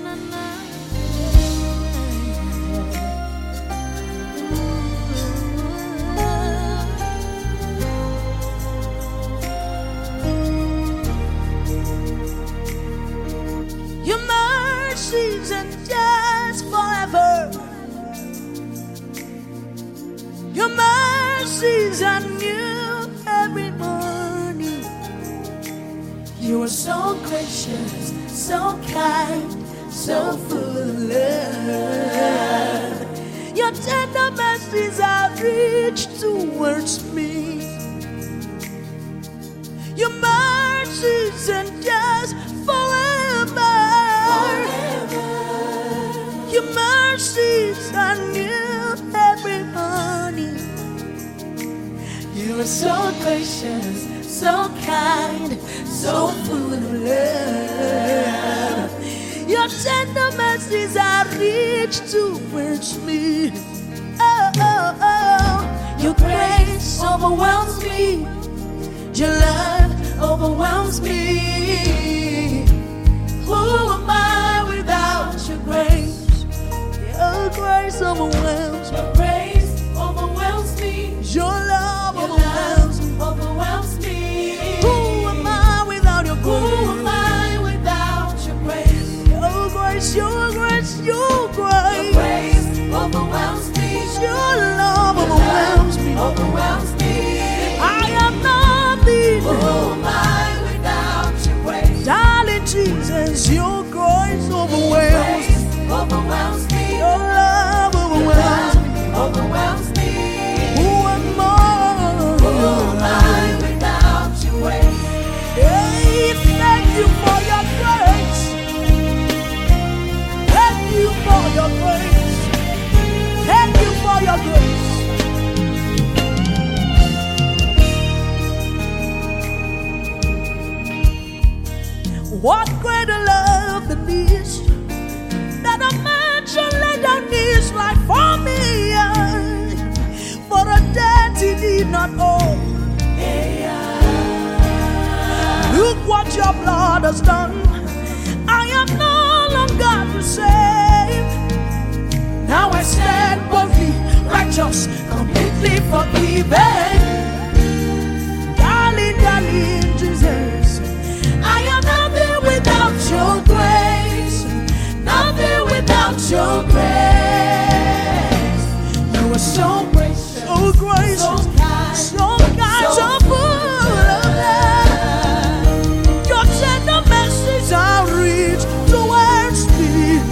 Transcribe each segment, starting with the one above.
Your mercies endures forever. Your mercies are new every morning. You are so gracious, so kind, so full of love. Your tender mercies are rich towards me. Your mercies endures forever. Your mercies are new every morning. You are so gracious, so kind, so full of love. Your tender mercies are rich towards me. Oh, oh, oh. Your grace overwhelms me. Your love overwhelms me. Who am I without your grace? Your grace overwhelms me. Your grace overwhelms me. Your love overwhelms me. Who am I without your grace? Who am I without your grace? Your grace, your grace, your grace. Your grace overwhelms me. Your love overwhelms me. Overwhelms me. I am nothing. Who am I without your grace? Darling Jesus, your grace overwhelms me. Overwhelms me. Your love overwhelms me. Overwhelms me. Who am I? Who am I without your grace? Hey, thank you for your grace. Thank you for your grace. Thank you for your grace. What greater love than this, that a man should lay down his life for me, for a debt he did not owe. Look what your blood has done. I am no longer the same. Now I stand boldly, righteous, completely forgiven. Darling, darling Jesus, I am nothing without your grace. Nothing without your grace. You are so gracious, so gracious, so kind, so full of love. Your tender mercies are rich towards me.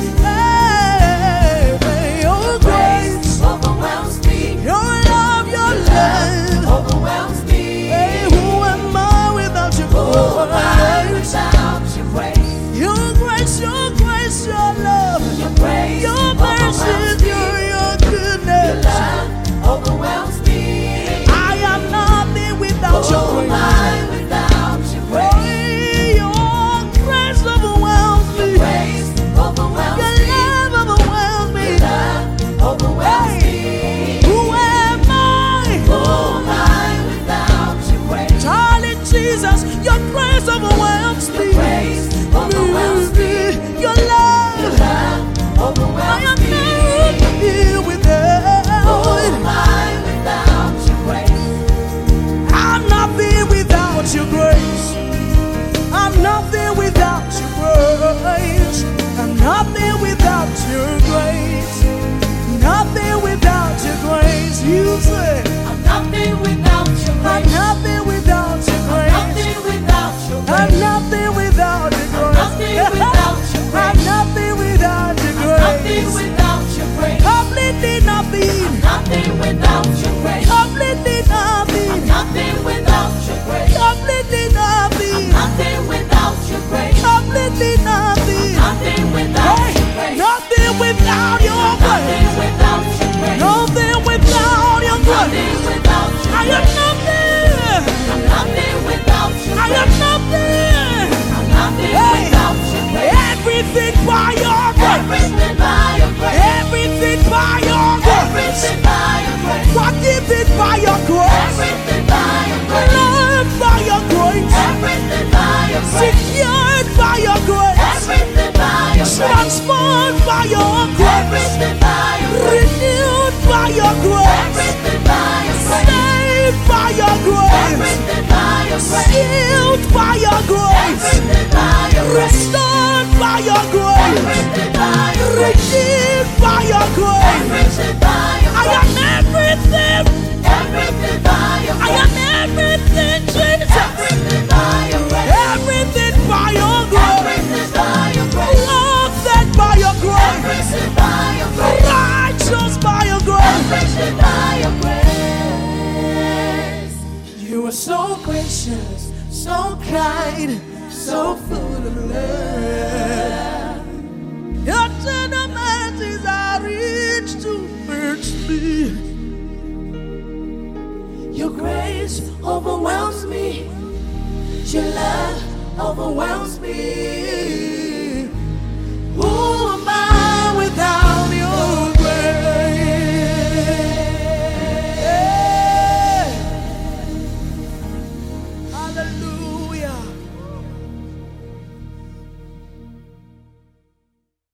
Hey, your grace overwhelms me. Your love overwhelms me. Hey, who am I without your grace? Who am I without your grace? Your grace, your grace, your love, your grace, your mercy, your goodness. Your love overwhelms me. I am nothing without your grace. Who am I without your grace? Hey, your grace overwhelms me. Your grace overwhelms me. Your love overwhelms me. Your love overwhelms me. Who am I? Who am I without your grace? Darling Jesus, your grace overwhelms me. Your grace overwhelms me. Your love overwhelms me. I am nothing without. Who am I without your grace? I'm nothing without your grace. I'm nothing without your grace. I'm nothing without your grace. Nothing without your grace. You say I'm nothing without your grace. I'm nothing without your grace. I'm nothing without your grace. I'm nothing without your grace. I'm nothing without your grace. Completely nothing. I'm nothing without your grace. Completely nothing. I'm nothing without your grace. Completely nothing. I'm nothing without your grace. Completely nothing. I'm nothing without your grace. Nothing without your grace. Nothing without your grace. I am nothing. I'm nothing without your grace. I am nothing. I'm nothing without your grace. Everything by your grace. Everything by your grace. Everything by your grace. Everything by your grace. Renewed by your grace. Restored by your grace. Redeemed by your grace. I am everything. I am everything, Jesus. Everything by your grace. Loved by your grace. Righteous by your grace. You are so gracious, so kind, so full of love. Your tender mercies are rich towards me. Your grace overwhelms me. Your love overwhelms me.